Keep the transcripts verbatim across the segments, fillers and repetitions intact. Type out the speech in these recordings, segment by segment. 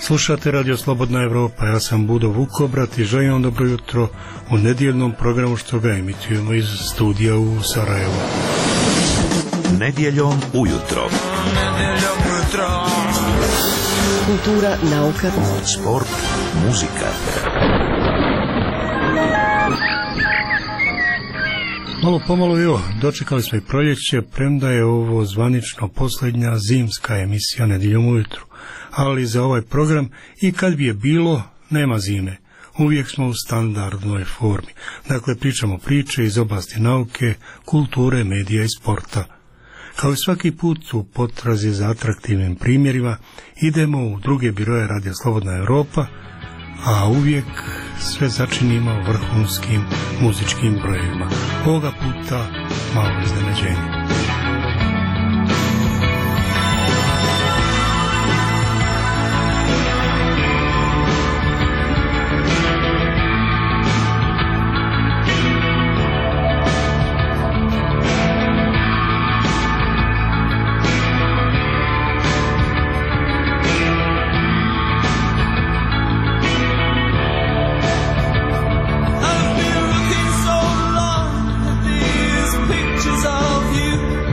Slušate Radio Slobodna Evropa, ja sam Budo Vukobrat i želim vam dobro jutro u nedjeljnom programu što ga emitujemo iz studija u Sarajevu. Nedjeljom ujutro. Nedjeljom ujutro. Kultura, nauka, sport, muzika. Malo pomalo jo, dočekali smo i proljeće, premda je ovo zvanično posljednja zimska emisija Nedjeljom ujutro. Ali za ovaj program i kad bi je bilo, nema zime. Uvijek smo u standardnoj formi. Dakle, pričamo priče iz oblasti nauke, kulture, medija i sporta. Kao i svaki put u potrazi za atraktivnim primjerima, idemo u druge biroje Radija Slobodna Evropa, a uvijek sve začinimo vrhunskim muzičkim brojevima. Ovoga puta malo iznenađenje. I've been looking so long at these pictures of you.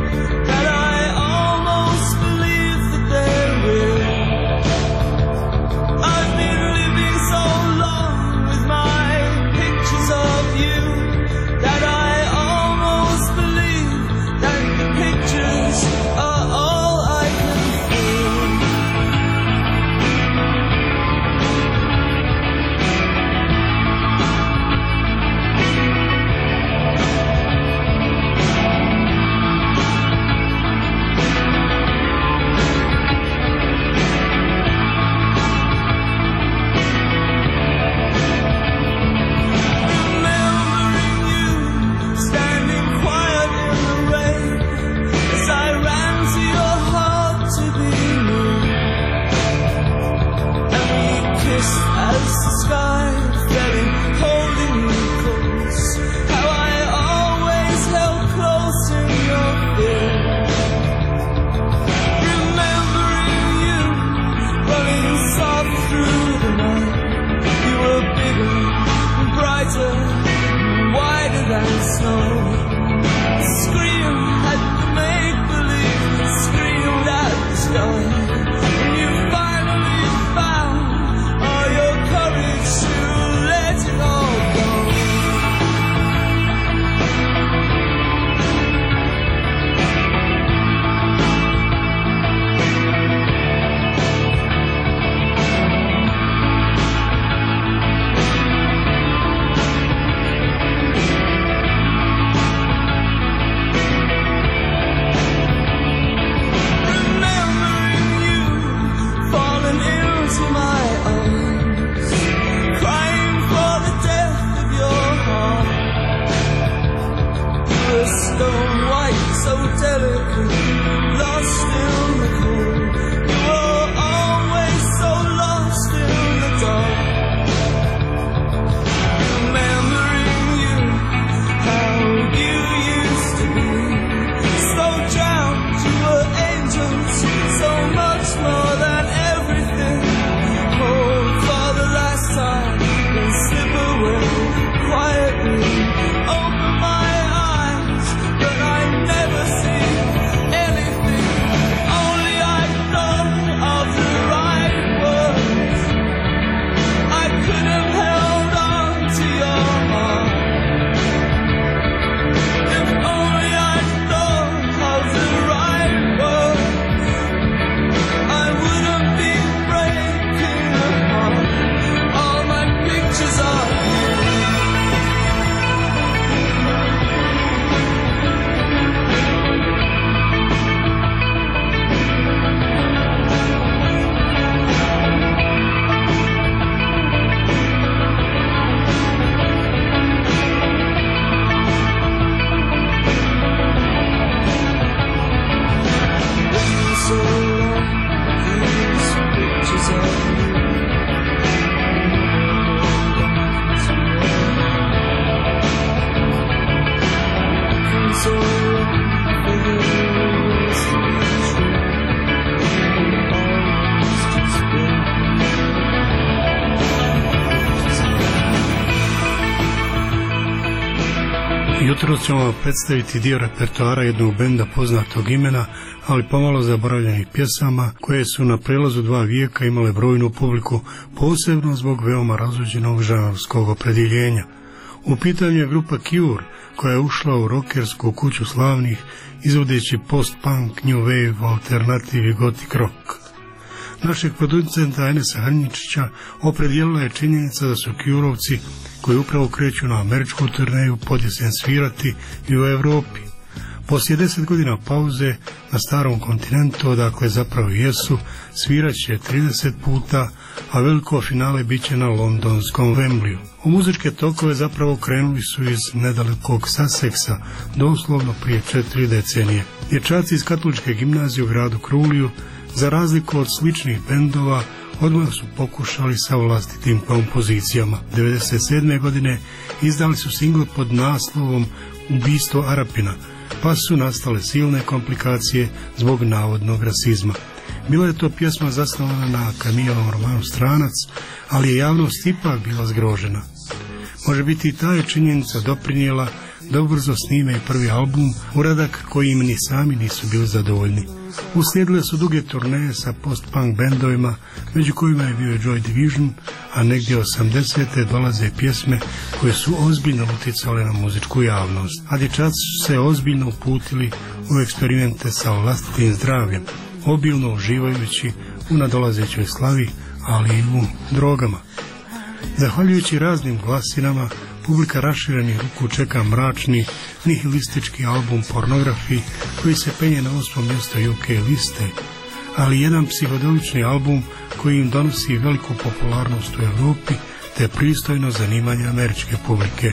Jutro ćemo vam predstaviti dio repertoara jednog benda poznatog imena, ali pomalo zaboravljenih pjesama, koje su na prelazu dva vijeka imale brojnu publiku, posebno zbog veoma razuđenog žanrovskog opredjeljenja. U pitanju je grupa Cure, koja je ušla u rockersku kuću slavnih, izvodeći post-punk, new wave, alternativ i gothic rock. Našeg producenta Enesa Hrnjičića opredijelila je činjenica da su Curovci, koji upravo kreću na američku turneju, podjesen svirati i u Europi. Poslije deset godina pauze na starom kontinentu, odakle zapravo jesu, svirat će trideset puta, a veliko finale bit će na londonskom Wembleyu. U muzičke tokove zapravo krenuli su iz nedalekog Sussexa, doslovno prije četiri decenije. Dječaci iz katoličke gimnazije u gradu Kruliju, za razliku od sličnih bendova, odmah su pokušali sa vlastitim kompozicijama. devedeset sedme. godine izdali su singl pod naslovom Ubistvo Arapina, pa su nastale silne komplikacije zbog navodnog rasizma. Bila je to pjesma zasnovana na Camilovom romanu Stranac, ali je javnost ipak bila zgrožena. Može biti i ta je činjenica doprinijela da ubrzo snime i prvi album, uradak kojim ni sami nisu bili zadovoljni. Uslijedile su duge turneje sa post-punk bendovima, među kojima je bio Joy Division, a negdje osamdesete dolaze pjesme koje su ozbiljno utjecale na muzičku javnost, a dječaci su se ozbiljno uputili u eksperimente sa vlastitim zdravljem, obilno uživajući u nadolazećoj slavi, ali i u drogama. Zahvaljujući raznim glasinama, publika raširenih ruku čeka mračni, nihilistički album Pornography, koji se penje na osmo mjesto U K liste, ali jedan psihodelični album koji im donosi veliku popularnost u Europi te pristojno zanimanje američke publike.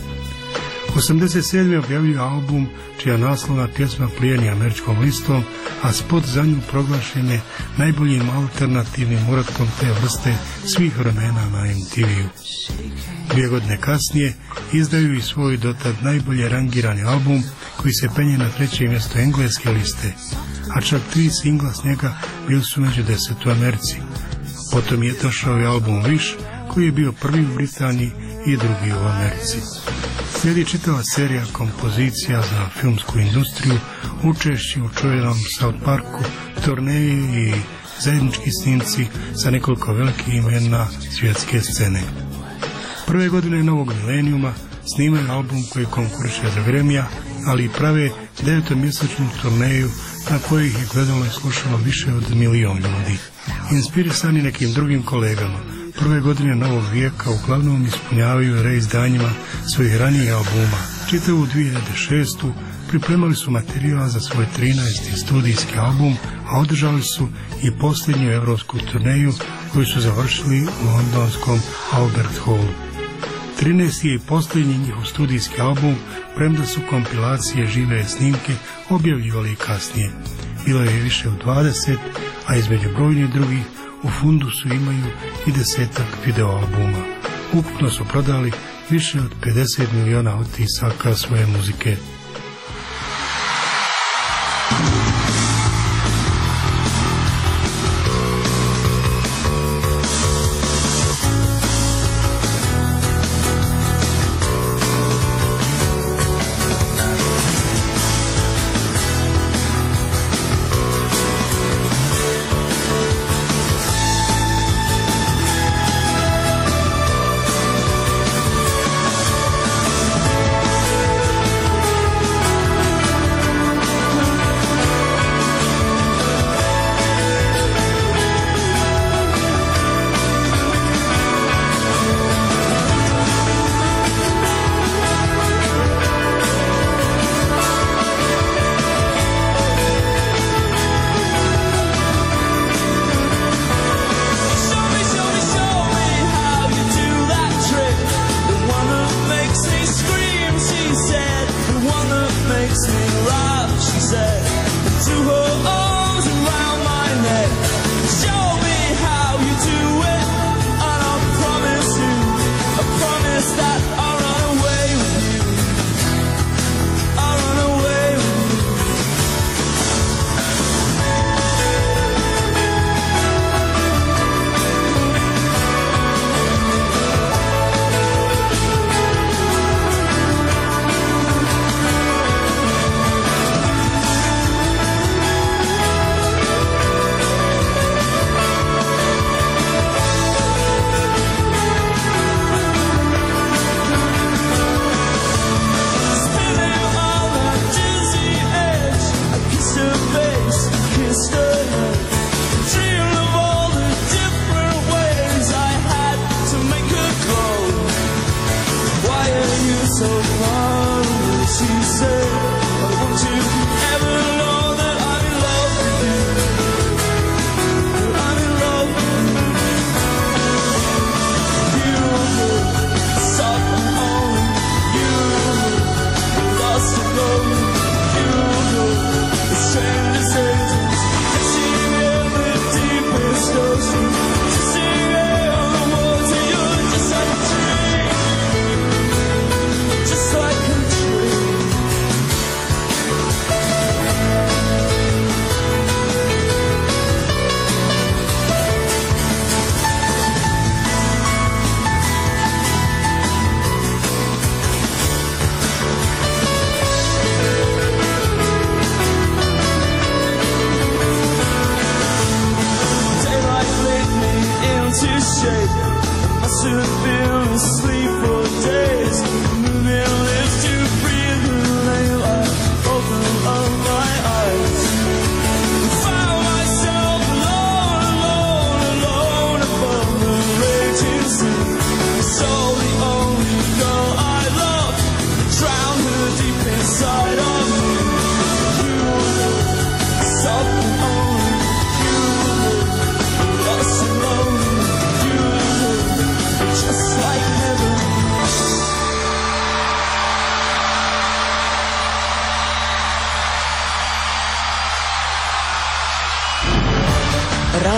osamdeset sedme. objavljuje album čija naslovna pjesma plijeni američkom listom, a spot za nju proglašen je najboljim alternativnim uratkom te vrste svih vremena na M T V-u. Dvije godine kasnije izdaju i svoj dotad najbolje rangirani album koji se penje na treće mjesto engleske liste, a čak tri singla s njega bili su među deset u Americi. Potom je došao i album Wish, koji je bio prvi u Britaniji i drugi u Americi. Slijedi čitava serija kompozicija za filmsku industriju, učešći u čuvenom South Parku, turneji i zajednički snimci sa nekoliko velikih imena svjetske scene. Prve godine novog milenijuma snimaju album koji konkuriše za Grammy-a, ali i prave devetomjesečnu turneju na kojih je gledalo i slušalo više od milion ljudi. Inspirisani nekim drugim kolegama, prve godine novog vijeka uglavnom ispunjavaju reizdanjima svojih ranijih albuma. Čitavu dvije hiljade šeste. pripremali su materijal za svoj trinaesti studijski album, a održali su i posljednju evropsku turneju koju su završili u londonskom Albert Hallu. trinaesti je i posljednji njihov studijski album, premda su kompilacije žive snimke objavljivali i kasnije. Bilo je više od dvadeset, a između brojnih drugih u fundusu imaju i desetak videoalbuma. Ukupno su prodali više od pedeset miliona otisaka svoje muzike.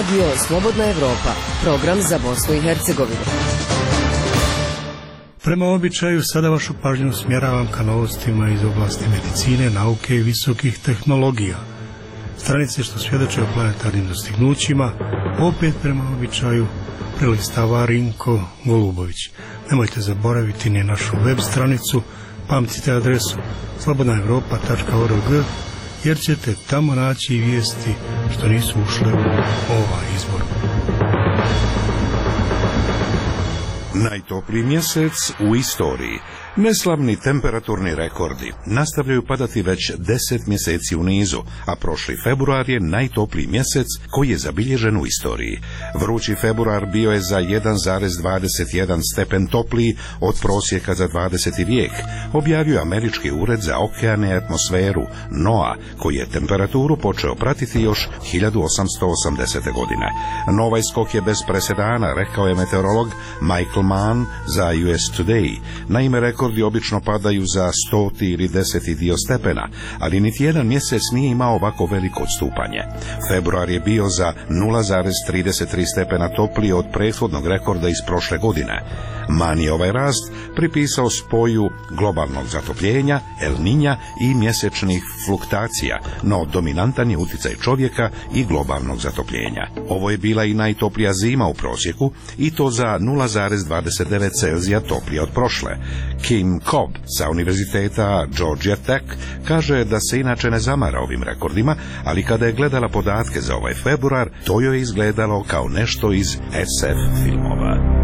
Radio Slobodna Evropa, program za Bosnu i Hercegovinu. Prema običaju, sada vašu pažnju smjeravam ka novostima iz oblasti medicine, nauke i visokih tehnologija. Stranice što svjedoče o planetarnim dostignućima, opet prema običaju prelistava Rinko Golubović. Nemojte zaboraviti ni našu web stranicu, pamtite adresu slobodna evropa tačka org, jer ćete tamo naći i vijesti što nisu ušle u ovaj izbor. Najtopliji mjesec u istoriji. Neslavni temperaturni rekordi nastavljaju padati već deset mjeseci u nizu, a prošli februar je najtopliji mjesec koji je zabilježen u istoriji. Vrući februar bio je za jedan zarez dvadeset jedan stepen topliji od prosjeka za dvadeseti vijek, objavio Američki ured za okeane i atmosferu NOAA, koji je temperaturu počeo pratiti još hiljadu osamsto osamdesete. godine. Novaj skok je bez presedana, rekao je meteorolog Michael Mann za U S Today. Naime, rekordi obično padaju za stoti ili deseti dio stepena, ali niti jedan mjesec nije imao ovako veliko odstupanje. Februar je bio za nula zarez trideset tri stepena topliji od prethodnog rekorda iz prošle godine. Mann je ovaj rast pripisao spoju globalnog zatopljenja, El Niña i mjesečnih fluktacija, no dominantan je utjecaj čovjeka i globalnog zatopljenja. Ovo je bila i najtoplija zima u prosjeku, i to za nula zarez dvadeset devet Celzija toplije od prošle. Kim Cobb sa Univerziteta Georgia Tech kaže da se inače ne zamara ovim rekordima, ali kada je gledala podatke za ovaj februar, to joj je izgledalo kao nešto iz S F filmova.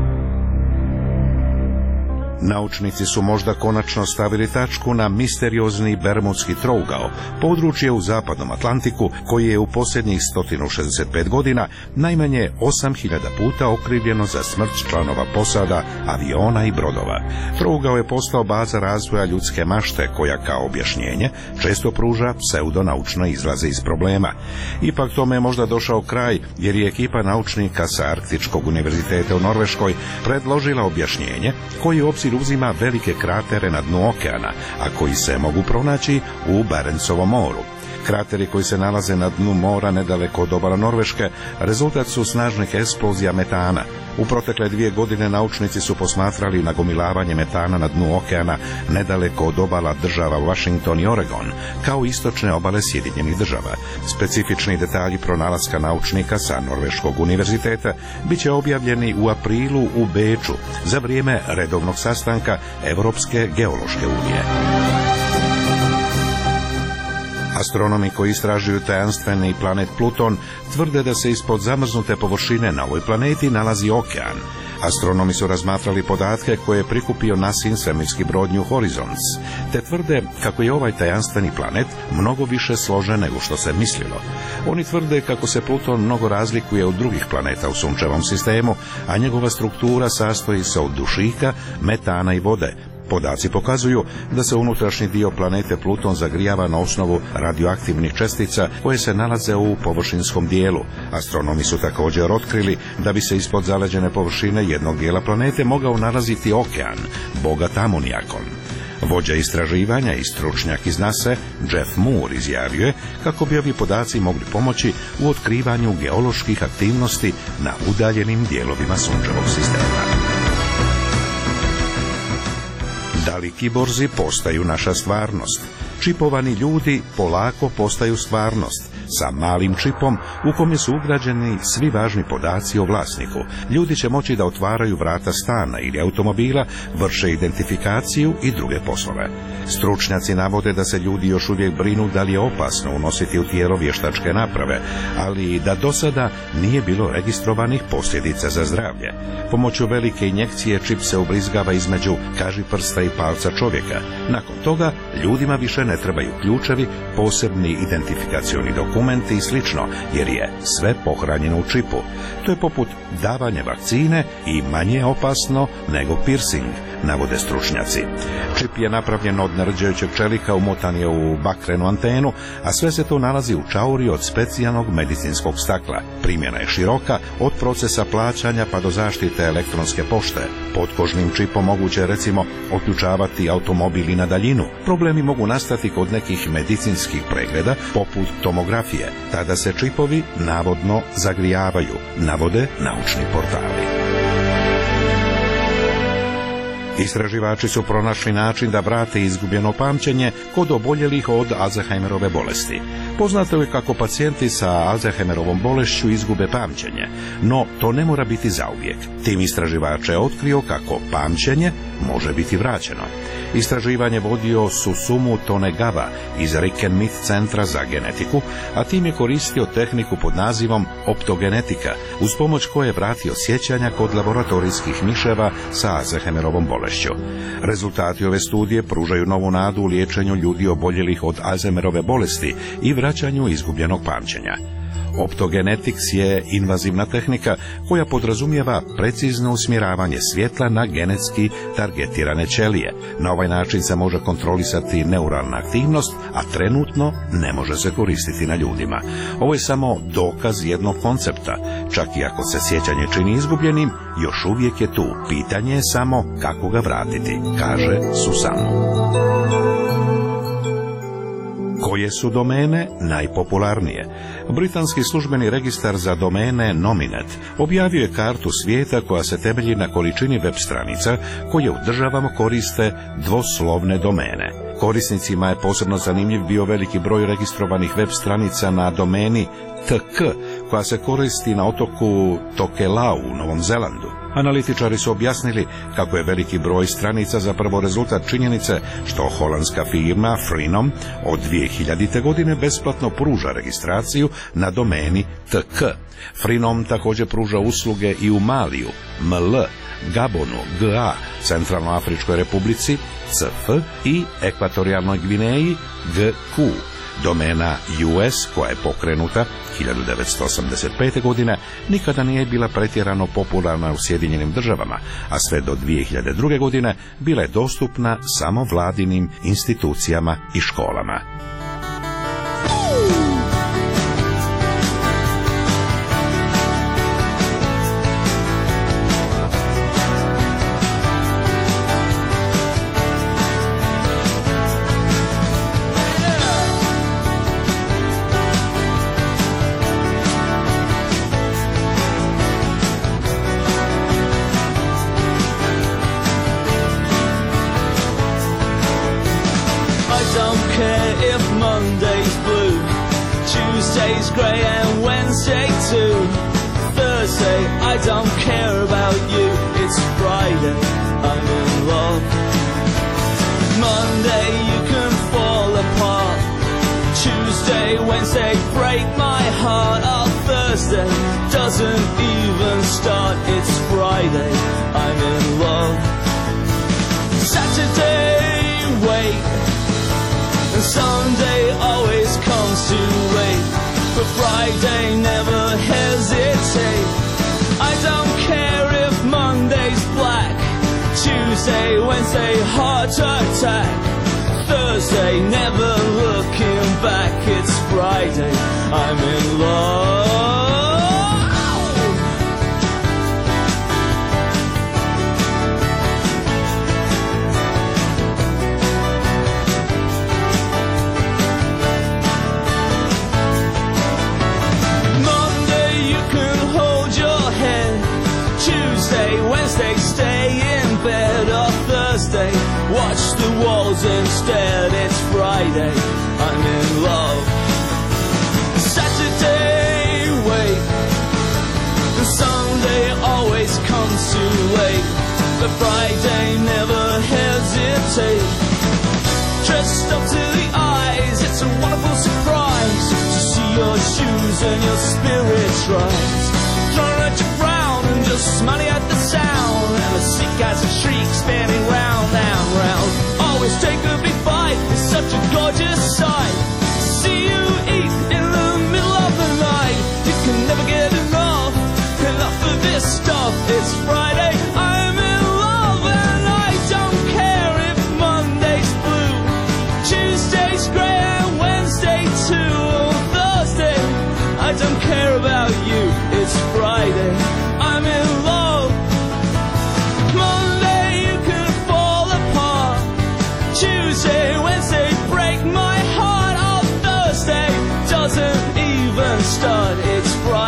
Naučnici su možda konačno stavili tačku na misteriozni Bermudski trougao, područje u zapadnom Atlantiku koji je u posljednjih sto šezdeset pet godina najmanje osam hiljada puta okrivljeno za smrt članova posada, aviona i brodova. Trougao je postao baza razvoja ljudske mašte koja kao objašnjenje često pruža pseudonaučne izlaze iz problema. Ipak tome je možda došao kraj, jer je ekipa naučnika sa Arktičkog univerziteta u Norveškoj predložila objašnjenje koji obzir uzima velike kratere na dnu okeana, a koji se mogu pronaći u Barencovom moru. Krateri koji se nalaze na dnu mora nedaleko od obala Norveške rezultat su snažnih eksplozija metana. U protekle dvije godine naučnici su posmatrali nagomilavanje metana na dnu okeana nedaleko od obala država Washington i Oregon, kao istočne obale Sjedinjenih država. Specifični detalji pronalaska naučnika sa Norveškog univerziteta bit će objavljeni u aprilu u Beču za vrijeme redovnog sastanka Europske geološke unije. Astronomi koji istražuju tajanstveni planet Pluton tvrde da se ispod zamrznute površine na ovoj planeti nalazi okean. Astronomi su razmatrali podatke koje je prikupio nasin svemirski brod New Horizons, te tvrde kako je ovaj tajanstveni planet mnogo više složen nego što se mislilo. Oni tvrde kako se Pluton mnogo razlikuje od drugih planeta u sunčevom sistemu, a njegova struktura sastoji se od dušika, metana i vode. Podaci pokazuju da se unutrašnji dio planete Pluton zagrijava na osnovu radioaktivnih čestica koje se nalaze u površinskom dijelu. Astronomi su također otkrili da bi se ispod zaleđene površine jednog dijela planete mogao nalaziti okean, bogat amonijakom. Vođa istraživanja i stručnjak iz NASA, Jeff Moore, izjavio je kako bi ovi podaci mogli pomoći u otkrivanju geoloških aktivnosti na udaljenim dijelovima sunčevog sistema. Da li kiborzi postaju naša stvarnost? Čipovani ljudi polako postaju stvarnost, sa malim čipom u kome su ugrađeni svi važni podaci o vlasniku. Ljudi će moći da otvaraju vrata stana ili automobila, vrše identifikaciju i druge poslove. Stručnjaci navode da se ljudi još uvijek brinu da li je opasno unositi u tijelo vještačke naprave, ali da do sada nije bilo registrovanih posljedica za zdravlje. Pomoću velike injekcije čip se ubrizgava između kažiprsta i palca čovjeka. Nakon toga ljudima više ne trebaju ključevi, posebni identifikacioni dokumenti i slično, jer je sve pohranjeno u čipu. To je poput davanja vakcine i manje opasno nego piercing, navode stručnjaci. Čip je napravljen od nerđajućeg čelika, umotan je u bakrenu antenu, a sve se to nalazi u čauri od specijalnog medicinskog stakla. Primjena je široka, od procesa plaćanja pa do zaštite elektronske pošte. Potkožnim čipom moguće je recimo otključavati automobil i na daljinu. Problemi mogu nastati kod nekih medicinskih pregleda, poput tomografije. Tada se čipovi navodno zagrijavaju, navode naučni portali. Istraživači su pronašli način da vrate izgubljeno pamćenje kod oboljelih od Alzheimerove bolesti. Poznato je kako pacijenti sa Alzheimerovom bolešću izgube pamćenje, no to ne mora biti zauvijek. Tim istraživača je otkrio kako pamćenje može biti vraćeno. Istraživanje vodio Susumu Tonegawa iz Riken-Myth centra za genetiku, a tim je koristio tehniku pod nazivom optogenetika, uz pomoć koje je vratio sjećanja kod laboratorijskih miševa sa Alzheimerovom bolešću. Rezultati ove studije pružaju novu nadu u liječenju ljudi oboljelih od Alzheimerove bolesti i vraćanju izgubljenog pamćenja. Optogenetiks je invazivna tehnika koja podrazumijeva precizno usmjeravanje svjetla na genetski targetirane ćelije. Na ovaj način se može kontrolisati neuralna aktivnost, a trenutno ne može se koristiti na ljudima. Ovo je samo dokaz jednog koncepta. Čak i ako se sjećanje čini izgubljenim, još uvijek je tu. Pitanje je samo kako ga vratiti, kaže Susannu. Koje su domene najpopularnije? Britanski službeni registar za domene Nominet objavio je kartu svijeta koja se temelji na količini web stranica koje u državama koriste dvoslovne domene. Korisnicima je posebno zanimljiv bio veliki broj registrovanih web stranica na domeni T K, koja se koristi na otoku Tokelau u Novom Zelandu. Analitičari su objasnili kako je veliki broj stranica zapravo rezultat činjenice što holandska firma Freenom od dvije hiljadite. godine besplatno pruža registraciju na domeni T K. Freenom također pruža usluge i u Maliju, M L, Gabonu, G A, Centralnoafričkoj republici, C F i Ekvatorijalnoj Gvineji, G Q. Domena U S, koja je pokrenuta hiljadu devetsto osamdeset pete. godine, nikada nije bila pretjerano popularna u Sjedinjenim državama, a sve do dvije hiljade druge. godine bila je dostupna samo vladinim institucijama i školama. Grey and Wednesday too. Thursday, I don't care about you. It's Friday, I'm in love. Monday, you can fall apart. Tuesday, Wednesday, break my heart. Oh, Thursday doesn't even start. It's Friday, I'm in love. Saturday, wait. And Sunday always comes too late. But Friday, never hesitate. I don't care if Monday's black. Tuesday, Wednesday, heart attack. Thursday, never looking back. It's Friday, I'm in love. Wednesday, stay in bed. Or Thursday, watch the walls instead. It's Friday, I'm in love. Saturday, wait. And Sunday always comes too late. But Friday, never hesitate. Dressed up to the eyes, it's a wonderful surprise to see your shoes and your spirits rise. Throwing at your frown and just smiling at the sound, and the sick as a shriek spinning round and round. Always take a big bite, it's such a gorgeous sight. See you eat in the middle of the night. You can never get enough, enough of this stuff. It's Friday, I'm in love and I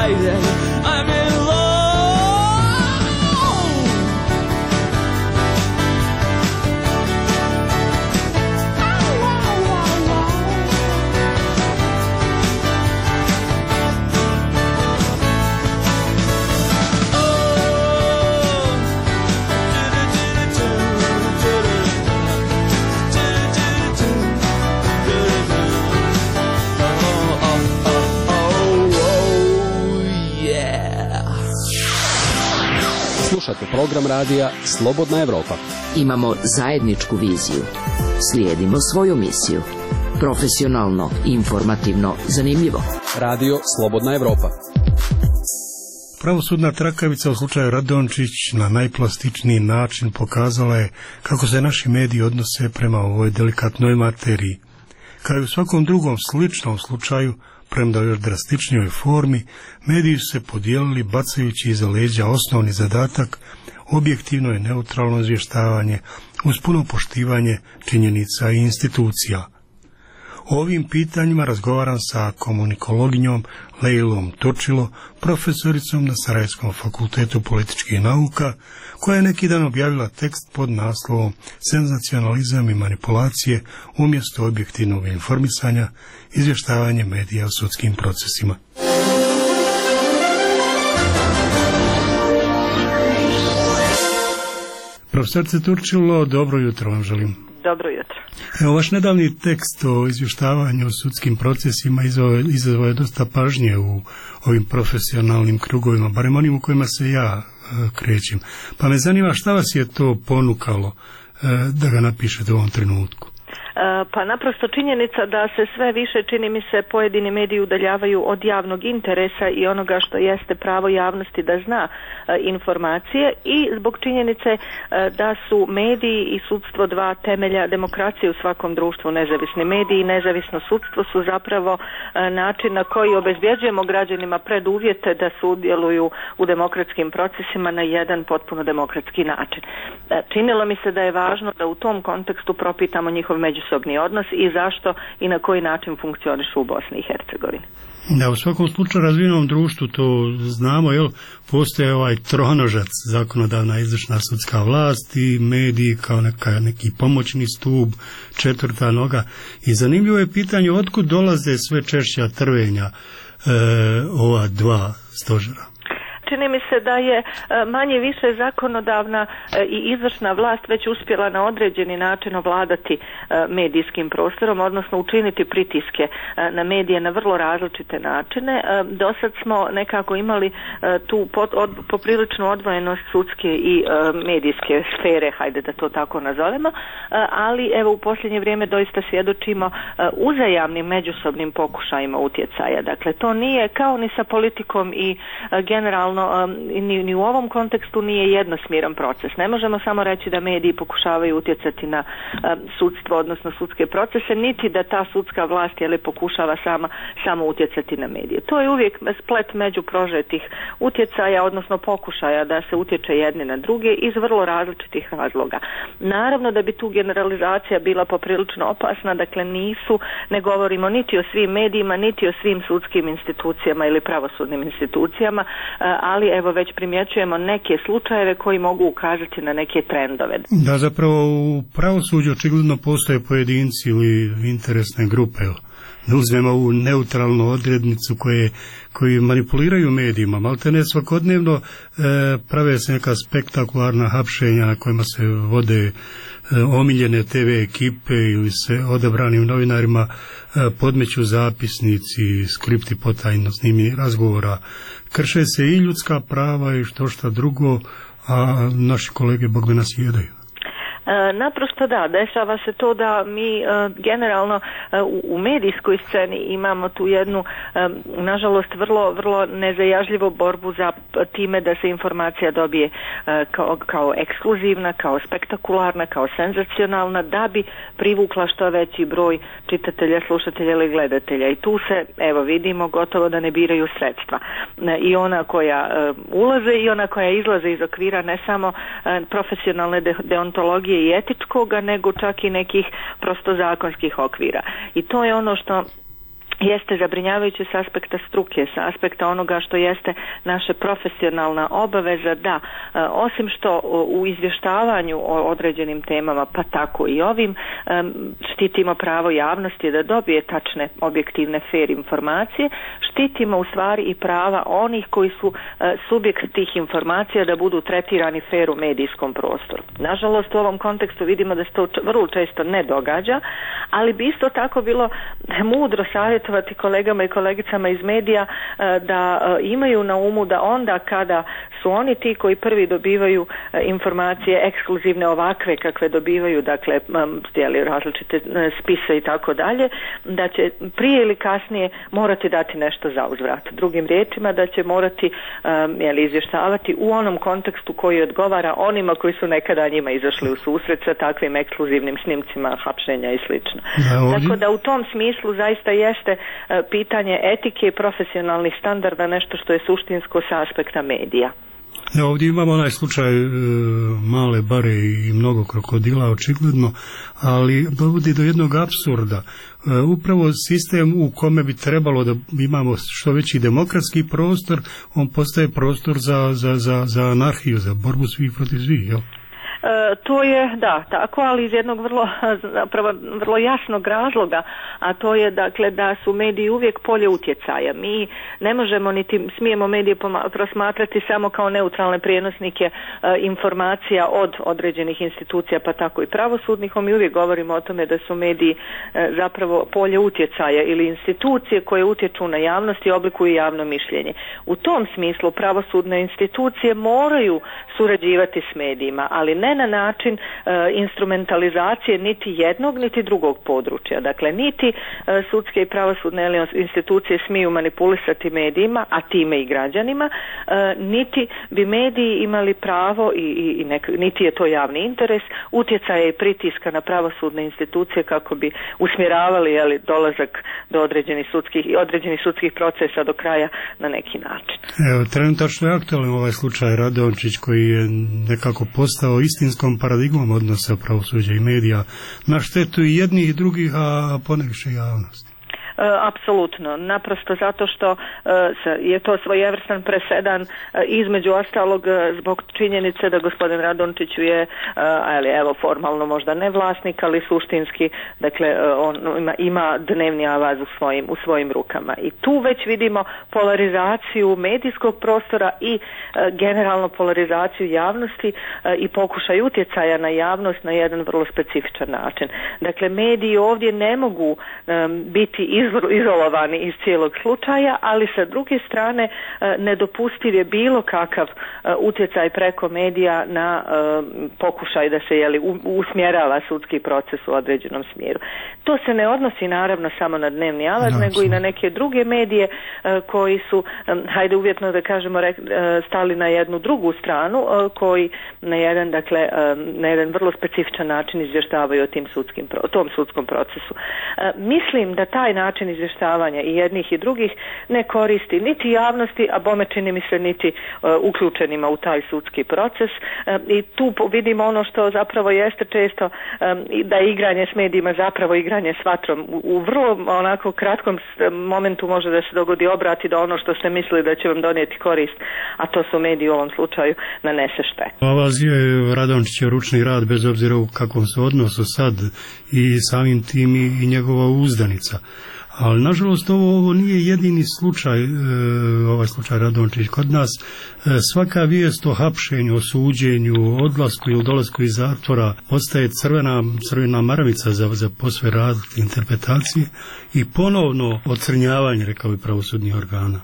Friday, I'm in love. Slušate program radija Slobodna Evropa. Imamo zajedničku viziju. Slijedimo svoju misiju. Profesionalno, informativno, zanimljivo. Radio Slobodna Evropa. Pravosudna trakavica u slučaju Radončić na najplastičniji način pokazala je kako se naši mediji odnose prema ovoj delikatnoj materiji. Kao i u svakom drugom sličnom slučaju, premda u još drastičnijoj formi, mediji su se podijelili bacajući iza leđa osnovni zadatak, objektivno i neutralno izvještavanje uz puno poštivanje činjenica i institucija. O ovim pitanjima razgovaram sa komunikologinjom Lejlom Točilo, profesoricom na Sarajevskom fakultetu političkih nauka, koja je neki dan objavila tekst pod naslovom Senzacionalizam i manipulacije umjesto objektivnog informisanja, izvještavanje medija o sudskim procesima. Profesorice Turčilo, dobro jutro vam želim. Dobro jutro. Evo, vaš nedavni tekst o izvještavanju o sudskim procesima izazvao je dosta pažnje u ovim profesionalnim krugovima, barem onim u kojima se ja e, krećem. Pa me zanima šta vas je to ponukalo e, da ga napišete u ovom trenutku? Pa naprosto činjenica da se sve više, čini mi se, pojedini mediji udaljavaju od javnog interesa i onoga što jeste pravo javnosti da zna e, informacije, i zbog činjenice e, da su mediji i sudstvo dva temelja demokracije u svakom društvu. Nezavisni mediji i nezavisno sudstvo su zapravo e, način na koji obezbjeđujemo građanima preduvjete da sudjeluju u demokratskim procesima na jedan potpuno demokratski način. E, činilo mi se da je važno da u tom kontekstu propitamo njihov međusobni odnos i zašto i na koji način funkcionišu u Bosni i Hercegovini. Da, u svakom slučaju razvijenom društvu to znamo, jel, postoje ovaj tronožac, zakonodavna, izvršna, sudska vlast i mediji kao neka, neki pomoćni stup, četvrta noga. I zanimljivo je pitanje otkud dolaze sve češća trvenja e, ova dva stožera. Čini mi se da je manje više zakonodavna i izvršna vlast već uspjela na određeni način ovladati medijskim prostorom, odnosno učiniti pritiske na medije na vrlo različite načine. Dosad smo nekako imali tu popriličnu odvojenost sudske i medijske sfere, hajde da to tako nazovemo, ali evo u posljednje vrijeme doista svjedočimo uzajamnim međusobnim pokušajima utjecaja. Dakle, to nije kao ni sa politikom i generalno Ni, ni u ovom kontekstu nije jednosmjeran proces. Ne možemo samo reći da mediji pokušavaju utjecati na um, sudstvo, odnosno sudske procese, niti da ta sudska vlast je li pokušava sama samo utjecati na medije. To je uvijek splet među prožetih utjecaja, odnosno pokušaja da se utječe jedni na druge iz vrlo različitih razloga. Naravno da bi tu generalizacija bila poprilično opasna, dakle nisu, ne govorimo niti o svim medijima, niti o svim sudskim institucijama ili pravosudnim institucijama, ali evo već primjećujemo neke slučajeve koji mogu ukazati na neke trendove. Da, zapravo u pravosuđu očigledno postoje pojedinci ili interesne grupe. Da uzmemo ovu neutralnu odrednicu koje, koji manipuliraju medijima, maltene svakodnevno e, prave se neka spektakularna hapšenja na kojima se vode e, omiljene te ve ekipe ili se odabranim novinarima e, podmeću zapisnici, skripti potajno snimljenih razgovora. Krše se i ljudska prava i što šta drugo, a naši kolege bog me nas jedaju. E, naprosto da, dešava se to da mi e, generalno e, u, u medijskoj sceni imamo tu jednu e, nažalost vrlo, vrlo nezajažljivu borbu za time da se informacija dobije e, kao, kao ekskluzivna, kao spektakularna, kao senzacionalna, da bi privukla što veći broj čitatelja, slušatelja ili gledatelja. I tu se, evo vidimo, gotovo da ne biraju sredstva. E, I ona koja e, ulaze i ona koja izlaze iz okvira ne samo e, profesionalne de, deontologije i etičkoga, nego čak i nekih prosto zakonskih okvira. I to je ono što jeste zabrinjavajuće s aspekta struke, s aspekta onoga što jeste naša profesionalna obaveza da osim što u izvještavanju o određenim temama, pa tako i ovim, štitimo pravo javnosti da dobije tačne, objektivne, fair informacije, štitimo u stvari i prava onih koji su subjekt tih informacija da budu tretirani fair u medijskom prostoru. Nažalost, u ovom kontekstu vidimo da se to vrlo često ne događa, ali bi isto tako bilo mudro savjetovati kolegama i kolegicama iz medija da imaju na umu da onda kada su oni ti koji prvi dobivaju informacije ekskluzivne ovakve kakve dobivaju, dakle stijeli različite spise i tako dalje, da će prije ili kasnije morati dati nešto za uzvrat. Drugim riječima da će morati jeli, izvještavati u onom kontekstu koji odgovara onima koji su nekada njima izašli u susret sa takvim ekskluzivnim snimcima hapšenja i slično. Tako da u tom smislu zaista jeste pitanje etike i profesionalnih standarda nešto što je suštinsko sa aspekta medija. Ja, ovdje imamo onaj slučaj e, male bare i mnogo krokodila očigledno, ali dovodi do jednog apsurda. E, upravo sistem u kome bi trebalo da imamo što veći demokratski prostor, on postaje prostor za, za, za, za anarhiju, za borbu svih protiv svih, jel? E, to je, da, tako, ali iz jednog vrlo, zapravo, vrlo jasnog razloga, a to je dakle da su mediji uvijek polje utjecaja. Mi ne možemo niti smijemo medije prosmatrati samo kao neutralne prijenosnike e, informacija od određenih institucija, pa tako i pravosudnih. Mi uvijek govorimo o tome da su mediji e, zapravo polje utjecaja ili institucije koje utječu na javnost i oblikuju javno mišljenje. U tom smislu pravosudne institucije moraju surađivati s medijima, ali ne na način e, instrumentalizacije niti jednog niti drugog područja. Dakle, niti e, sudske i pravosudne institucije smiju manipulisati medijima, a time i građanima, e, niti bi mediji imali pravo i, i, i nek, niti je to javni interes utjecaja i pritiska na pravosudne institucije kako bi usmjeravali jeli, dolazak do određenih sudskih i određenih sudskih procesa do kraja na neki način. Evo, trenutačno je aktualan ovaj slučaj Radončić koji je nekako postao istinskom paradigmom odnosa pravosuđa i medija na štetu i jednih i drugih, a ponekše javnosti. E, apsolutno, naprosto zato što e, je to svojevrstan presedan e, između ostalog e, zbog činjenice da gospodin Radončić je e, ali evo formalno možda ne vlasnik, ali suštinski dakle e, on ima, ima dnevni avaz u svojim, u svojim rukama i tu već vidimo polarizaciju medijskog prostora i e, generalno polarizaciju javnosti e, i pokušaj utjecaja na javnost na jedan vrlo specifičan način. Dakle, mediji ovdje ne mogu e, biti iz izolovani iz cijelog slučaja, ali sa druge strane nedopustiv je bilo kakav utjecaj preko medija na pokušaj da se jeli, usmjerava sudski proces u određenom smjeru. To se ne odnosi naravno samo na dnevni avaz, nego i na neke druge medije koji su, hajde uvjetno da kažemo, stali na jednu drugu stranu, koji na jedan, dakle, na jedan vrlo specifičan način izvještavaju o tim sudskim, o tom sudskom procesu. Mislim da taj način izvještavanja i jednih i drugih ne koristi niti javnosti, a bome čini mi se niti uh, uključenima u taj sudski proces uh, i tu vidimo ono što zapravo jeste često um, da je igranje s medijima zapravo igranje s vatrom. U, u vrlo onako kratkom momentu može da se dogodi obrat i da ono što ste mislili da će vam donijeti korist, a to su mediji u ovom slučaju, nanese štetu. Ovazio je Radončićev ručni rad bez obzira u kakvom su odnosu sad i samim tim i njegova uzdanica. Ali nažalost ovo, ovo nije jedini slučaj, e, ovaj slučaj Radončić. Kod nas e, svaka vijest o hapšenju, o suđenju, odlasku ili dolasku iz zatvora ostaje crvena, crvena mrvica za, za posve različite interpretacije i ponovno ocrnjavanje, rekao bi, pravosudnih organa.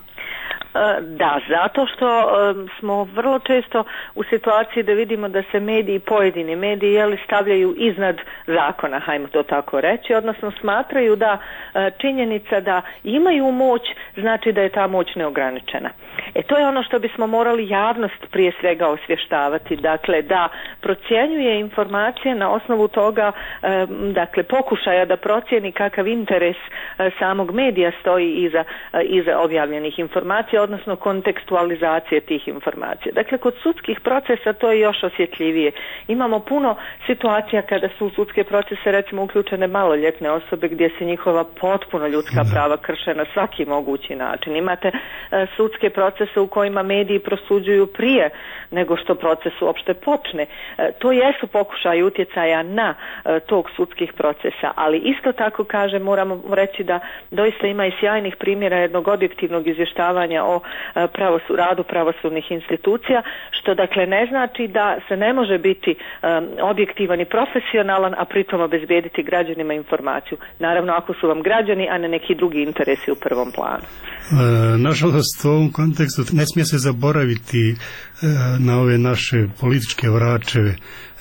Da, zato što um, smo vrlo često u situaciji da vidimo da se mediji, pojedini mediji, jeli, stavljaju iznad zakona, hajmo to tako reći, odnosno smatraju da uh, činjenica da imaju moć znači da je ta moć neograničena. E to je ono što bismo morali javnost prije svega osvještavati, dakle da procjenjuje informacije na osnovu toga, um, dakle pokušaja da procijeni kakav interes uh, samog medija stoji iza, uh, iza objavljenih informacija, odnosno kontekstualizacije tih informacija. Dakle, kod sudskih procesa to je još osjetljivije. Imamo puno situacija kada su sudske sudske procese recimo uključene maloljetne osobe gdje se njihova potpuno ljudska prava krše na svaki mogući način. Imate e, sudske procese u kojima mediji prosuđuju prije nego što proces uopšte počne. E, to jesu pokušaj utjecaja na e, tog sudskih procesa, ali isto tako kaže, moramo reći da doista ima i sjajnih primjera jednog objektivnog izvještavanja o e, pravosu, radu pravosudnih institucija, što dakle ne znači da se ne može biti um, objektivan i profesionalan, a pritom obezbijediti građanima informaciju. Naravno, ako su vam građani, a ne neki drugi interesi u prvom planu. E, nažalost, u ovom kontekstu ne smije se zaboraviti e, na ove naše političke vračeve. E,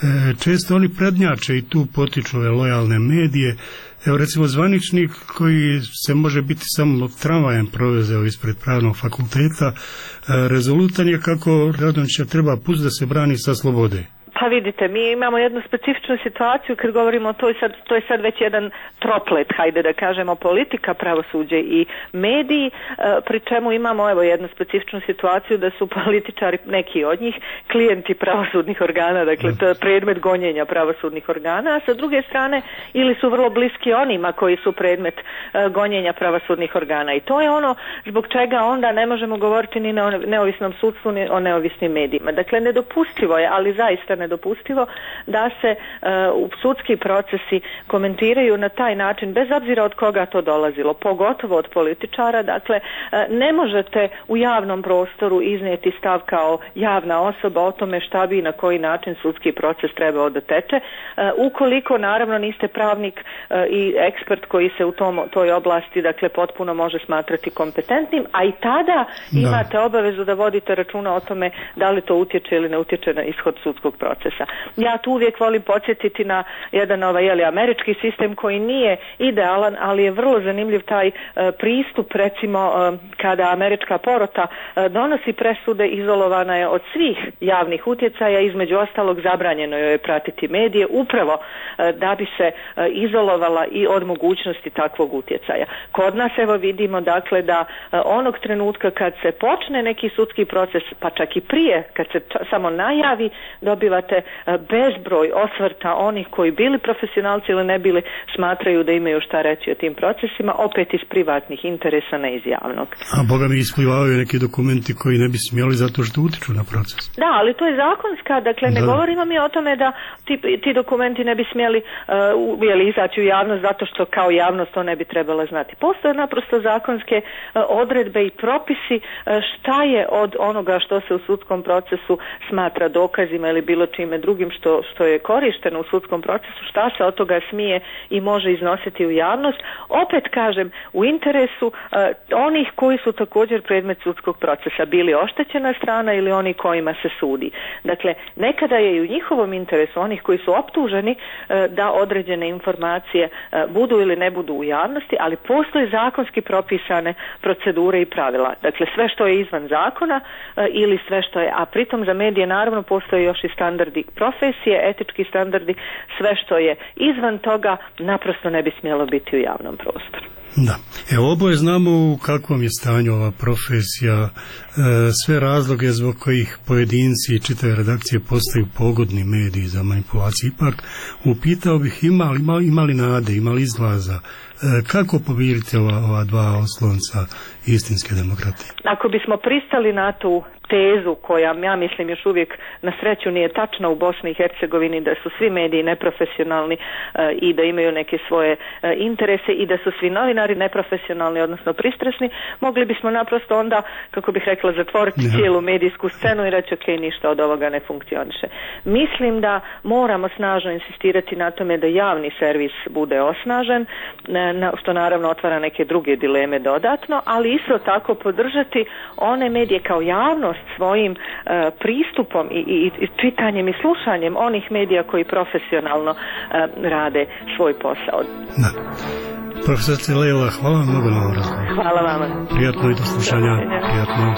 često oni prednjače i tu potiču ove lojalne medije. Evo recimo zvaničnik koji se može biti samo tramvajem provezao ispred pravnog fakulteta, rezolutan je kako Radonjića treba pustiti da se brani sa slobode. Pa vidite, mi imamo jednu specifičnu situaciju kad govorimo o toj sad, to je sad već jedan troplet, hajde da kažemo, politika, pravosuđe i mediji, pri čemu imamo evo jednu specifičnu situaciju da su političari, neki od njih, klijenti pravosudnih organa, dakle to je predmet gonjenja pravosudnih organa, a sa druge strane ili su vrlo bliski onima koji su predmet gonjenja pravosudnih organa i to je ono zbog čega onda ne možemo govoriti ni o neovisnom sudstvu ni o neovisnim medijima. Dakle, nedopustivo je, ali zaista ne nedopustivo da se uh, sudski procesi komentiraju na taj način, bez obzira od koga to dolazilo, pogotovo od političara. Dakle, uh, ne možete u javnom prostoru iznijeti stav kao javna osoba o tome šta bi i na koji način sudski proces trebao da teče, uh, ukoliko naravno niste pravnik uh, i ekspert koji se u tom, toj oblasti dakle potpuno može smatrati kompetentnim, a i tada da. imate obavezu da vodite računa o tome da li to utječe ili ne utječe na ishod sudskog procesa. Ja tu uvijek volim podsjetiti na jedan ovaj, jeli, američki sistem koji nije idealan, ali je vrlo zanimljiv taj e, pristup, recimo e, kada američka porota e, donosi presude, izolovana je od svih javnih utjecaja, između ostalog zabranjeno joj je pratiti medije, upravo e, da bi se e, izolovala i od mogućnosti takvog utjecaja. Kod nas evo vidimo dakle da e, onog trenutka kad se počne neki sudski proces, pa čak i prije, kad se ča, samo najavi, dobivate bezbroj osvrta onih koji bili profesionalci ili ne bili, smatraju da imaju šta reći o tim procesima, opet iz privatnih interesa, ne iz javnog. A boga mi isplivavaju neki dokumenti koji ne bi smjeli zato što utiču na proces. Da, ali to je zakonska, dakle ne da. govorimo mi o tome da ti, ti dokumenti ne bi smjeli uh, jeli, izaći u javnost zato što kao javnost to ne bi trebala znati. Postoje naprosto zakonske uh, odredbe i propisi uh, šta je od onoga što se u sudskom procesu smatra dokazima ili bilo čime drugim što, što je korišteno u sudskom procesu, šta se od toga smije i može iznositi u javnost, opet kažem u interesu uh, onih koji su također predmet sudskog procesa, bili oštećena strana ili oni kojima se sudi. Dakle, nekada je i u njihovom interesu onih koji su optuženi uh, da određene informacije uh, budu ili ne budu u javnosti, ali postoje zakonski propisane procedure i pravila. Dakle, sve što je izvan zakona uh, ili sve što je, a pritom za medije naravno postoje još i standardi profesije, etički standardi, sve što je izvan toga naprosto ne bi smjelo biti u javnom prostoru. Da. Evo oboje znamo u kakvom je stanju ova profesija, e, sve razloge zbog kojih pojedinci i čitave redakcije postaju pogodni mediji za manipulaciju. Ipak upitao bih imali, imali nade, imali izlaza, e, kako pomiriti ova, ova dva oslonca istinske demokratije? Ako bismo pristali na tu tezu koja, ja mislim, još uvijek na sreću nije tačna u Bosni i Hercegovini, da su svi mediji neprofesionalni e, i da imaju neke svoje e, interese i da su svi novinari neprofesionalni, odnosno pristrasni, mogli bismo naprosto onda, kako bih rekla, zatvoriti ja. cijelu medijsku scenu i reći ok, ništa od ovoga ne funkcioniše. Mislim da moramo snažno insistirati na tome da javni servis bude osnažen, na, što naravno otvara neke druge dileme dodatno, ali isto tako podržati one medije kao javnost svojim uh, pristupom i, i, i čitanjem i slušanjem onih medija koji profesionalno uh, rade svoj posao. Da. Profesor Lejla, hvala vam mnogo na ovom razgovoru. Hvala vama. Prijatno i do slušanja. Prijatno.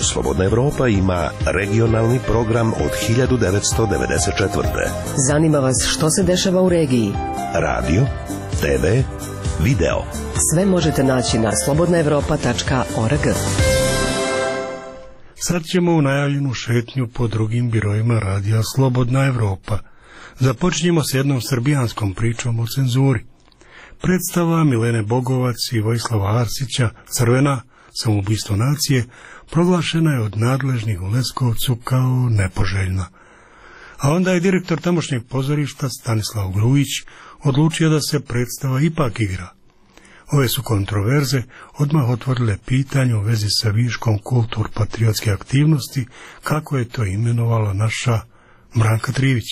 Slobodna Evropa ima regionalni program od hiljadu devetsto devedeset četvrte. Zanima vas što se dešava u regiji? Radio, te ve, video. Sve možete naći na slobodna evropa tačka org. Sad ćemo u najavljenu šetnju po drugim birojima radija Slobodna Evropa. Započinjemo s jednom srbijanskom pričom o cenzuri. Predstava Milene Bogovac i Vojislava Arsića, Crvena, samoubistvo nacije, proglašena je od nadležnih u Leskovcu kao nepoželjna. A onda je direktor tamošnjeg pozorišta Stanislav Grujić odlučio da se predstava ipak igra. Ove su kontroverze odmah otvorile pitanje u vezi sa viškom kultur-patriotske aktivnosti, kako je to imenovala naša Branka Trivić.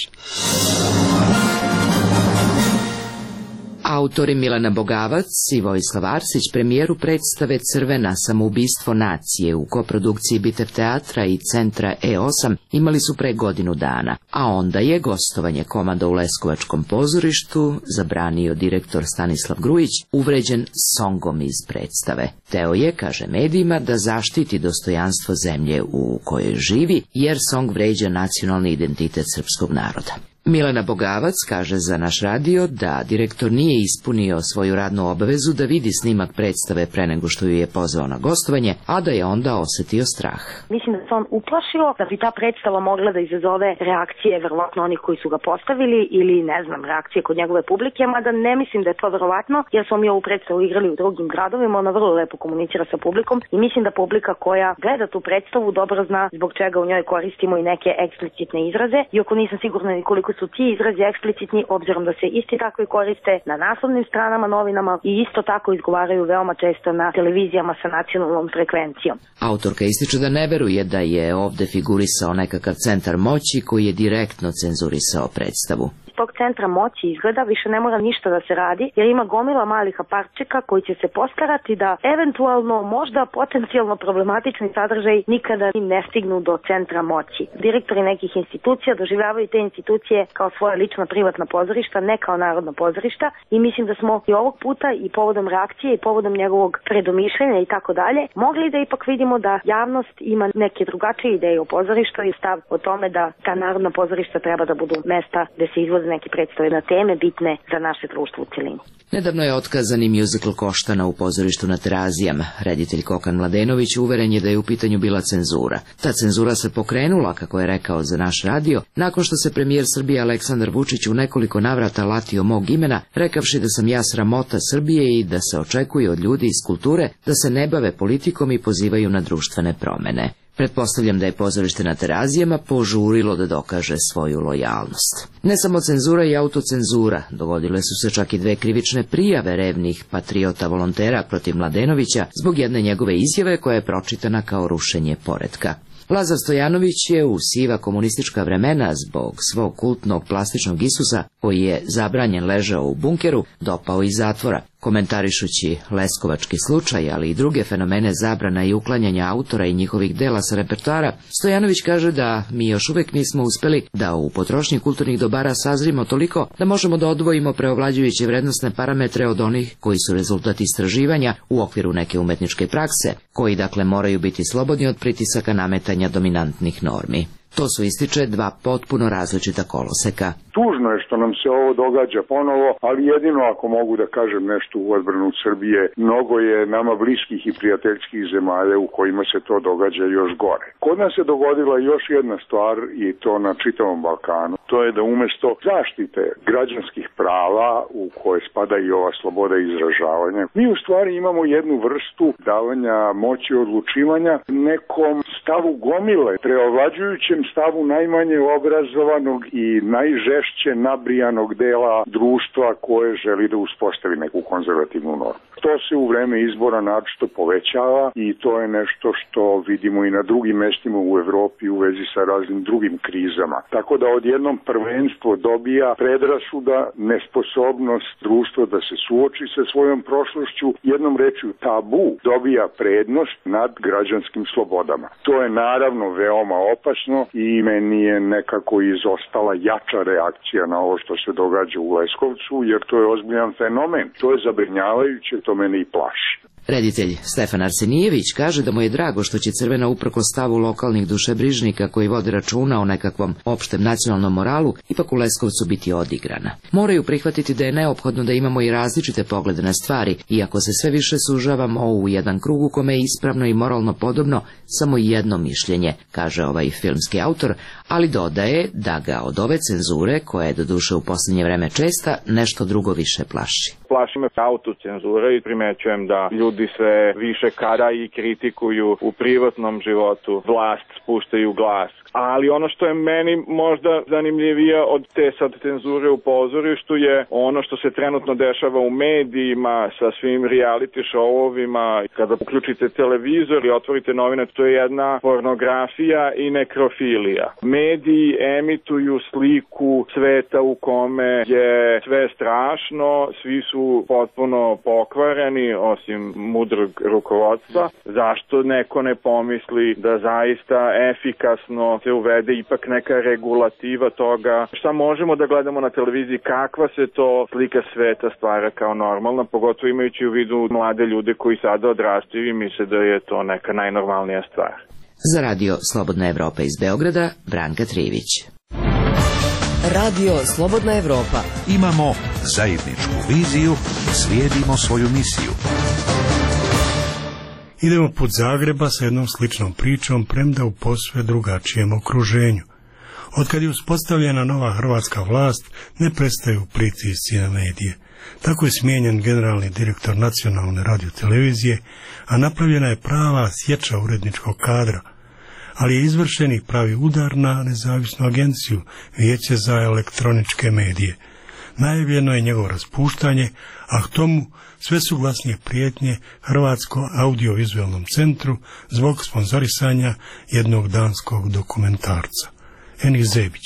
Autori Milena Bogavac i Vojislav Arsić premijeru predstave Crvena, samoubistvo nacije u koprodukciji Bitev teatra i centra E osam imali su pre godinu dana, a onda je gostovanje komada u Leskovačkom pozorištu zabranio direktor Stanislav Grujić, uvređen songom iz predstave. Teo je, kaže medijima, da zaštiti dostojanstvo zemlje u kojoj živi, jer song vređa nacionalni identitet srpskog naroda. Milena Bogavac kaže za naš radio da direktor nije ispunio svoju radnu obavezu da vidi snimak predstave pre nego što ju je pozvao na gostovanje, a da je onda osetio strah. Mislim da se on uplašio da bi ta predstava mogla da izazove reakcije verovatno onih koji su ga postavili ili ne znam, reakcije kod njegove publike, mada ne mislim da je to verovatno, jer smo mi ovu predstavu igrali u drugim gradovima, ona vrlo lepo komunicira sa publikom i mislim da publika koja gleda tu predstavu dobro zna zbog čega u njoj koristimo i neke eksplicitne izraze, iako nisam sigurna ni koliko su ti izrazi eksplicitni, obzirom da se isti tako i koriste na naslovnim stranama, novinama i isto tako izgovaraju veoma često na televizijama sa nacionalnom frekvencijom. Autorka ističe da ne veruje da je ovde figurisao nekakav centar moći koji je direktno cenzurisao predstavu. Tog centra moći izgleda više ne mora ništa da se radi, jer ima gomila malih aparčeka koji će se postarati da eventualno možda potencijalno problematični sadržaj nikada im ne stignu do centra moći. Direktori nekih institucija doživljavaju te institucije kao svoje lična privatna pozorišta, ne kao narodna pozorišta, i mislim da smo i ovog puta i povodom reakcije i povodom njegovog predomišljenja i tako dalje mogli da ipak vidimo da javnost ima neke drugačije ideje o pozorištu i stav o tome da ta narodna pozorišta treba da budu mesta gde se izvoze neke predstave na teme bitne za naše društvo u celini. Nedavno je otkazan i mjuzikl Koštana u pozorištu na Terazijama. Reditelj Kokan Mladenović uveren je da je u pitanju bila cenzura. Ta cenzura se pokrenula, kako je rekao za naš radio, nakon što se premijer Srbije Aleksandar Vučić u nekoliko navrata latio mog imena, rekavši da sam ja sramota Srbije i da se očekuje od ljudi iz kulture da se ne bave politikom i pozivaju na društvene promene. Pretpostavljam da je pozorište na Terazijama požurilo da dokaže svoju lojalnost. Ne samo cenzura i autocenzura, dogodile su se čak i dve krivične prijave revnih patriota volontera protiv Mladenovića zbog jedne njegove izjave koja je pročitana kao rušenje poretka. Lazar Stojanović je u siva komunistička vremena zbog svog kultnog plastičnog Isusa, koji je zabranjen ležao u bunkeru, dopao iz zatvora. Komentarišući leskovački slučaj, ali i druge fenomene zabrana i uklanjanja autora i njihovih dela sa repertoara, Stojanović kaže da mi još uvek nismo uspeli da u potrošnji kulturnih dobara sazrimo toliko da možemo da odvojimo preovlađujuće vrednostne parametre od onih koji su rezultat istraživanja u okviru neke umetničke prakse, koji dakle moraju biti slobodni od pritisaka nametanja dominantnih normi. To su, ističe, dva potpuno različita koloseka. Tužno je što nam se ovo događa ponovo, ali jedino ako mogu da kažem nešto u odbranu Srbije, mnogo je nama bliskih i prijateljskih zemalja u kojima se to događa još gore. Kod nas se dogodila još jedna stvar, i to na čitavom Balkanu, to je da umesto zaštite građanskih prava u koje spada i ova sloboda izražavanja, mi u stvari imamo jednu vrstu davanja moći odlučivanja nekom stavu gomile, preovlađujućem stavu najmanje obrazovanog i najžešće nabrijanog dela društva koje želi da uspostavi neku konzervativnu normu. To se u vreme izbora naročito povećava i to je nešto što vidimo i na drugim mestima u Evropi u vezi sa raznim drugim krizama. Tako da odjednom prvenstvo dobija predrasuda, nesposobnost društva da se suoči sa svojom prošlošću, jednom rečju tabu dobija prednost nad građanskim slobodama. To je naravno veoma opasno i meni je nekako izostala jača reakcija na ovo što se događa u Leskovcu, jer to je ozbiljan fenomen. To je zabrinjavajuće, to mene i plaši. Reditelj Stefan Arsenijević kaže da mu je drago što će Crvena uprkos stavu lokalnih dušebrižnika koji vode računa o nekakvom opštem nacionalnom moralu ipak u Leskovcu biti odigrana. Moraju prihvatiti da je neophodno da imamo i različite poglede na stvari, iako se sve više sužavamo u jedan krug u kome je ispravno i moralno podobno samo jedno mišljenje, kaže ovaj filmski autor, ali dodaje da ga od ove cenzure, koja je doduše u posljednje vreme česta, nešto drugo više plaši. Plaši me autocenzura i primećujem da ljudi sve više kada i kritikuju u privatnom životu, vlast spuštaju glas. Ali ono što je meni možda zanimljivije od te sad cenzure u pozorištu je ono što se trenutno dešava u medijima sa svim reality showovima. Kada uključite televizor i otvorite novine, to je jedna pornografija i nekrofilija. Mediji emituju sliku sveta u kome je sve strašno, svi su potpuno pokvareni osim mudrog rukovodstva. Zašto neko ne pomisli da zaista efikasno se uvede ipak neka regulativa toga šta možemo da gledamo na televiziji, kakva se to slika sveta stvara kao normalna, pogotovo imajući u vidu mlade ljude koji sada odrastaju i misle da je to neka najnormalnija stvar. Za radio Slobodna Evropa iz Beograda, Branka Trivić. Radio Slobodna Evropa. Imamo zajedničku viziju, slijedimo svoju misiju. Idemo put Zagreba sa jednom sličnom pričom, premda u posve drugačijem okruženju. Otkad je uspostavljena nova hrvatska vlast, ne prestaju pritisci na medije. Tako je smijenjen generalni direktor nacionalne radiotelevizije, a napravljena je prava sječa uredničkog kadra. Ali je izvršen i pravi udar na nezavisnu agenciju, Vijeće za elektroničke medije. Najavljeno je njegovo raspuštanje, a k tomu sve su glasnije prijetnje Hrvatsko audiovizualnom centru zbog sponzorisanja jednog danskog dokumentarca. Enis Zebić.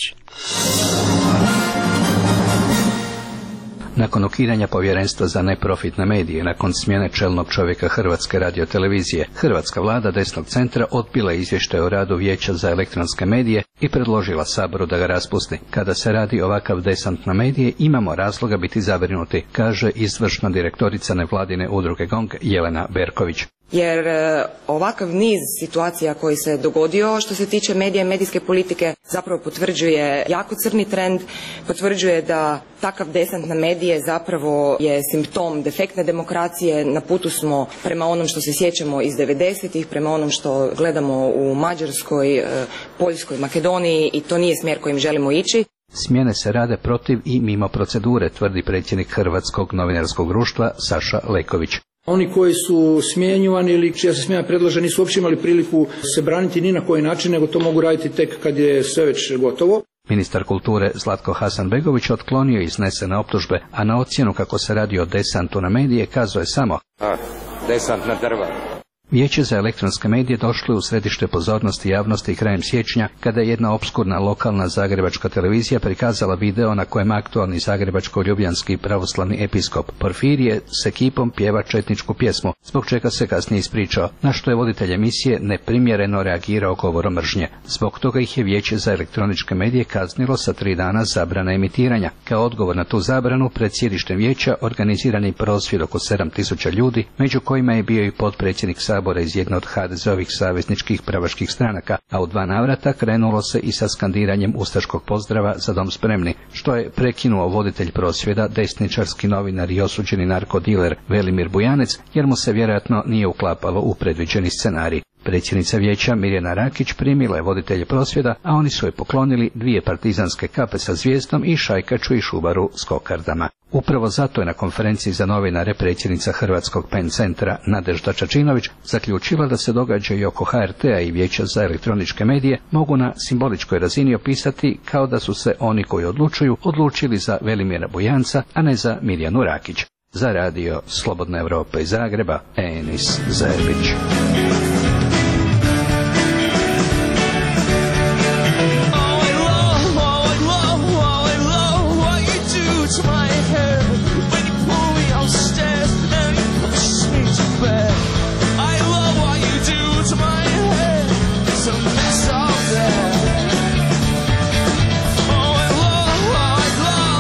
Nakon ukidanja Povjerenstva za neprofitne medije, nakon smjene čelnog čovjeka Hrvatske radiotelevizije, hrvatska vlada desnog centra odbila izvještaj o radu Vijeća za elektronske medije i predložila Saboru da ga raspusti. Kada se radi ovakav desant na medije, imamo razloga biti zabrinuti, kaže izvršna direktorica nevladine udruge GONG Jelena Berković. Jer e, ovakav niz situacija koji se dogodio što se tiče medija i medijske politike zapravo potvrđuje jako crni trend, potvrđuje da takav desant na medije zapravo je simptom defektne demokracije. Na putu smo prema onom što se sjećamo iz devedesetih, prema onom što gledamo u Mađarskoj, e, Poljskoj, Makedoniji, i to nije smjer kojim želimo ići. Smjene se rade protiv i mimo procedure, tvrdi predsjednik Hrvatskog novinarskog društva Saša Leković. Oni koji su smjenjivani ili čija se smjena predlaže nisu uopće imali priliku se braniti ni na koji način, nego to mogu raditi tek kad je sve već gotovo. Ministar kulture Zlatko Hasanbegović otklonio iznesene optužbe, a na ocjenu kako se radi o desantu na medije kazuje samo a, desant na drva. Vijeće za elektronske medije došlo je u središte pozornosti javnosti krajem siječnja, kada je jedna opskurna lokalna zagrebačka televizija prikazala video na kojem aktualni zagrebačko-ljubljanski pravoslavni episkop Porfirije s ekipom pjeva četničku pjesmu, zbog čega se kasnije ispričao, na što je voditelj emisije neprimjereno reagirao govorom mržnje. Zbog toga ih je Vijeće za elektroničke medije kaznilo sa tri dana zabrane emitiranja. Kao odgovor na tu zabranu, pred sjedištem vijeća organiziran je prosvjed oko sedam tisuća ljudi, među kojima je bio i potpredsjednik Sabora iz jedne od ha de ze-ovih savezničkih pravaških stranaka, a u dva navrata krenulo se i sa skandiranjem ustaškog pozdrava Za dom spremni, što je prekinuo voditelj prosvjeda, desničarski novinar i osuđeni narkodiler Velimir Bujanec, jer mu se vjerojatno nije uklapalo u predviđeni scenarij. Predsjednica vijeća Mirjana Rakić primila je voditelje prosvjeda, a oni su joj poklonili dvije partizanske kape sa zvijezdom i šajkaču i šubaru s kokardama. Upravo zato je na konferenciji za novinare predsjednica Hrvatskog Pen centra Nadežda Čačinović zaključila da se događaji oko ha er te-a i Vijeća za elektroničke medije mogu na simboličkoj razini opisati kao da su se oni koji odlučuju odlučili za Velimira Bujanca, a ne za Mirjanu Rakić. Za radio Slobodna Evropa iz Zagreba, Enis Zebić.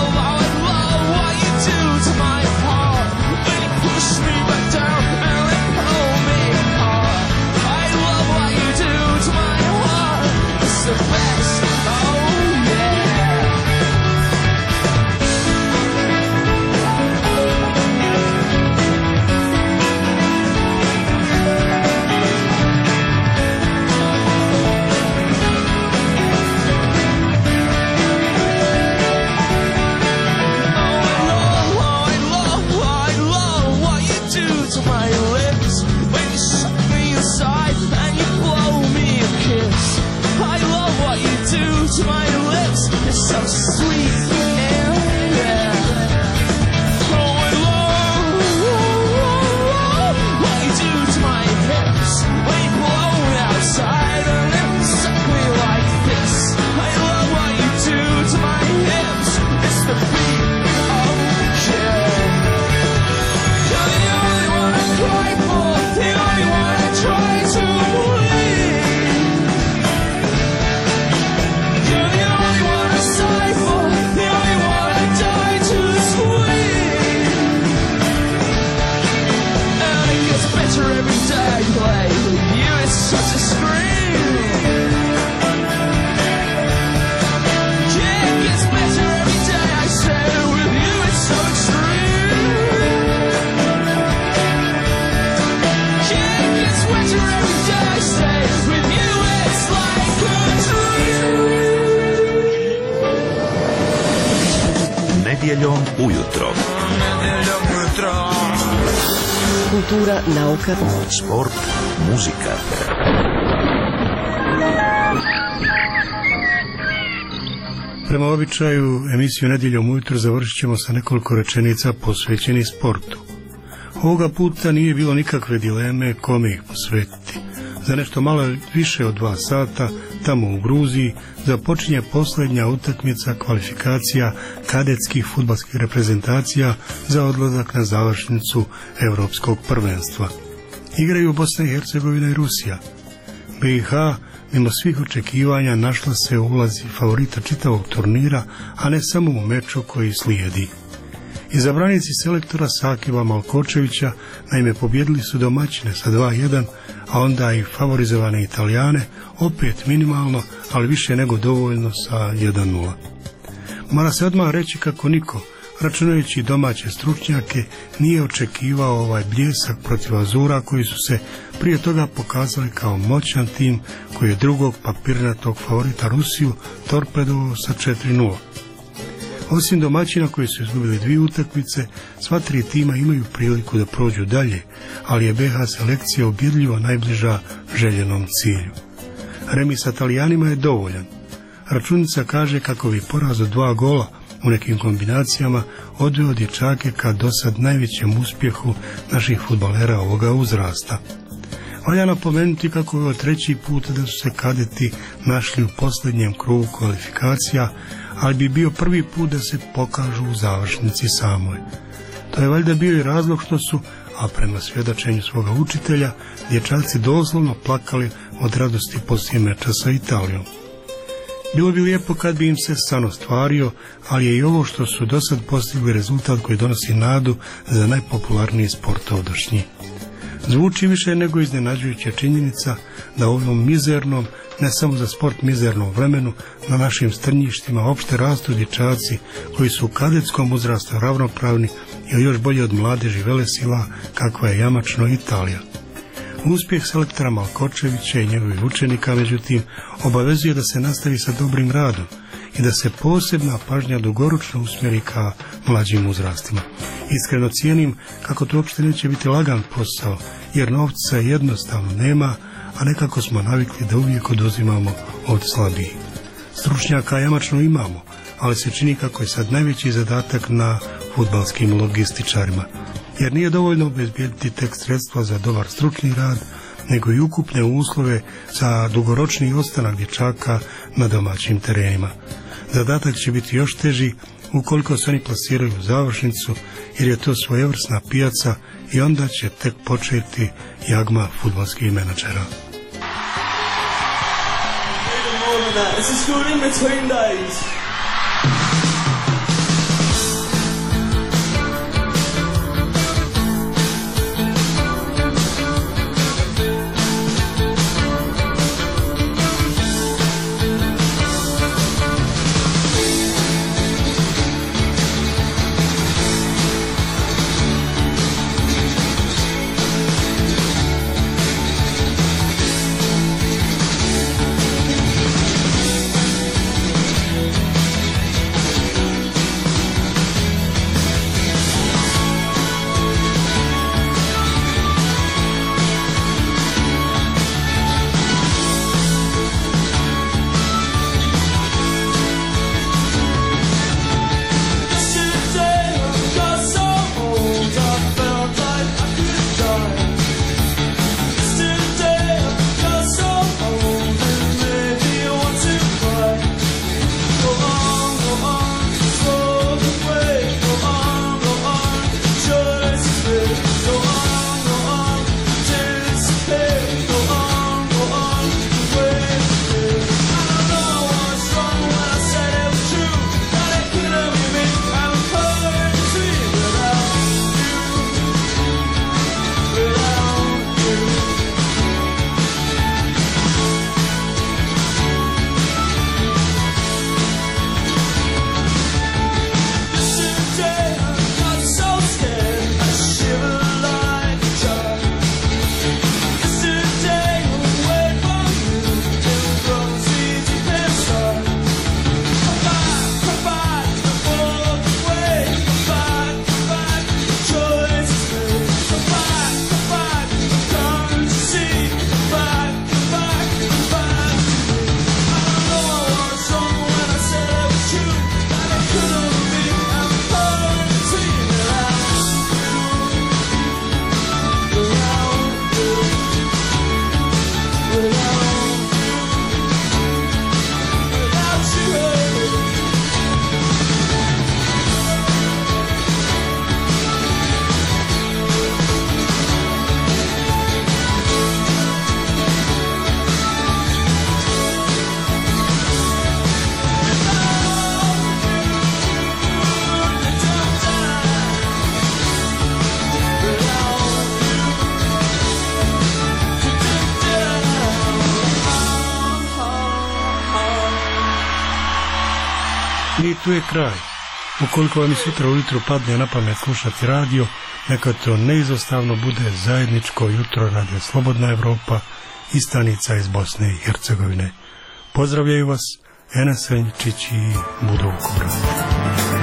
Push me back down and Nedjeljom ujutro. Kultura, nauka, sport, muzika. Prema običaju, emisiju Nedjeljom ujutro završit ćemo sa nekoliko rečenica posvećenih sportu. Ovoga puta nije bilo nikakve dileme kome ih posvetiti. Za nešto malo više od dva sata, tamo u Gruziji, započinje posljednja utakmica kvalifikacija kadetskih fudbalskih reprezentacija za odlazak na završnicu Europskog prvenstva. Igraju Bosna i Hercegovina i Rusija. B i H, mimo svih očekivanja, našla se u ulazi favorita čitavog turnira, a ne samo u meču koji slijedi. Izabranici selektora Sakiva Malkočevića naime pobjedili su domaćine sa dva jedan, a onda i favorizovane Italijane, opet minimalno, ali više nego dovoljno sa jedan nula. Mora se odmah reći kako niko, računajući domaće stručnjake, nije očekivao ovaj bljesak protiv Azura koji su se prije toga pokazali kao moćan tim koji je drugog papirnatog favorita Rusiju torpedovao sa četiri nula. Osim domaćina koji su izgubili dvije utakmice, sva tri tima imaju priliku da prođu dalje, ali je B H selekcija ubjedljivo najbliža željenom cilju. Remis sa Talijanima je dovoljan. Računica kaže kako bi poraz od dva gola u nekim kombinacijama odveo dječake ka dosad najvećem uspjehu naših fudbalera ovoga uzrasta. Valja napomenuti kako je ovo treći put da su se kadeti našli u posljednjem krugu kvalifikacija, ali bi bio prvi put da se pokažu u završnici samoj. To je valjda bio i razlog što su, a prema svjedočenju svoga učitelja, dječaci doslovno plakali od radosti poslije meča sa Italijom. Bilo bi lijepo kad bi im se san ostvario, ali je i ovo što su dosad postigli rezultat koji donosi nadu za najpopularniji sport ovdašnji. Zvuči više nego iznenađujuća činjenica da u ovom mizernom, ne samo za sport mizernom vremenu, na našim strnjištima opšte rastu dječaci koji su u kadetskom uzrastu ravnopravni i još bolje od mladeži velesila kakva je jamačno Italija. Uspjeh selektora Malkočevića i njegovih učenika, međutim, obavezuje da se nastavi sa dobrim radom i da se posebna pažnja dugoročno usmjeri ka mlađim uzrastima. Iskreno cijenim kako to uopšte neće biti lagan posao, jer novca jednostavno nema, a nekako smo navikli da uvijek oduzimamo od slabijih. Stručnjaka jamačno imamo, ali se čini kako je sad najveći zadatak na fudbalskim logističarima, jer nije dovoljno obezbijediti tek sredstva za dobar stručni rad, nego i ukupne uslove za dugoročni ostanak dječaka na domaćim terenima. Zadatak će biti još teži ukoliko se oni plasiraju u završnicu, jer je to svojevrsna pijaca i onda će tek početi jagma fudbalskih menadžera. It's a school in between days. I tu je kraj. Ukoliko vam i sutra ujutro padne na pamet slušati radio, neka to neizostavno bude zajedničko jutro Radio Slobodna Evropa i stanica iz Bosne i Hercegovine. Pozdravljaju vas Enes Renčić i Budo Vukobrov.